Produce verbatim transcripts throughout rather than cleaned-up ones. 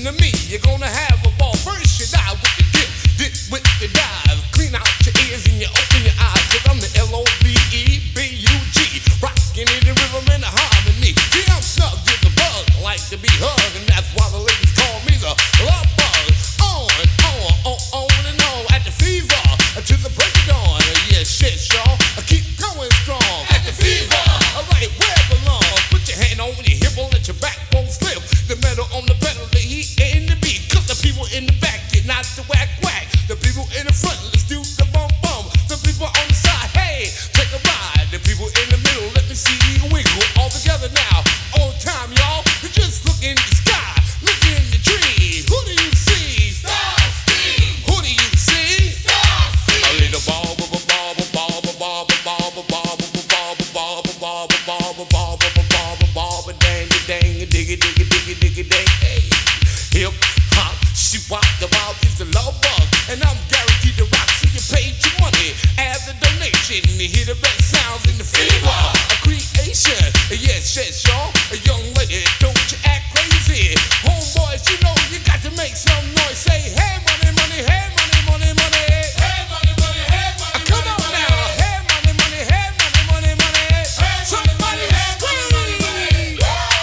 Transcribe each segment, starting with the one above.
listen to me, you're gonna have a ball. First you die with the dip, dip with the dive. Clean out your ears and you open your eyes, cause I'm the L O V E B U G. Rockin' in the rhythm and the harmony. See, I'm snug to the bug, like to be hugged, and that's why the ladies call me the love bug. On, on, on, on and on, at the fever, to the break of dawn. Yeah, shit, y'all, I keep going strong. At the fever, alright, where it belongs. Put your hand on your hip, let your backbone slip. The metal on the pedal, the heat and the beat. Cause the people in the back get not the whack whack. The people in the front, let's do the bum bum. The people on the side, hey, take a ride. The people in the middle, let me see you wiggle. All together now, on time, y'all. You just look in the sky, look in the tree. Who do you see? Starsky. Who do you see? Starsky. A little ball, ball, ball, ball, ball, ball, ball, ball, ball, ball, ball, ball, ball, ball, ball, ball, dang, dang, diggy, diggy, diggy, diggy, dang, hey. Hip hop, she wop the wild is the love bug, and I'm guaranteed to rock. So you paid your money as a donation to hear the best sounds in the fever. A creation, yes, yes, y'all. A young lady, don't you act crazy. Homeboys, you know you got to make some noise. Say, hey, money, money, hey, money, money, money. Hey, money, money, hey, money, come on now. Hey, money, money, hey, money, money, money. Somebody scream.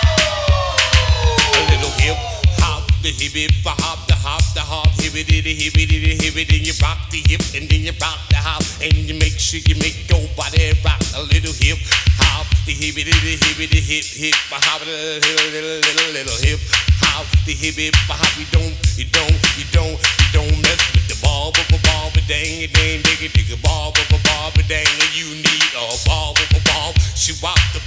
A little hip hop, the hip hip hop, the hop, the hop, hippity the hippity the hippity. You rock the hip and then you rock the hop, and you make sure you make your body rock. A little hip hop, the hippity the hippity hip hip hop, little little little little hip hop, the hip hip hop. You don't, you don't, you don't, you don't mess with the ball, ball, ball, dang, dang, diggy, diggy, ball, ball, ball, dang. You need a ball, ball, ball. She rock the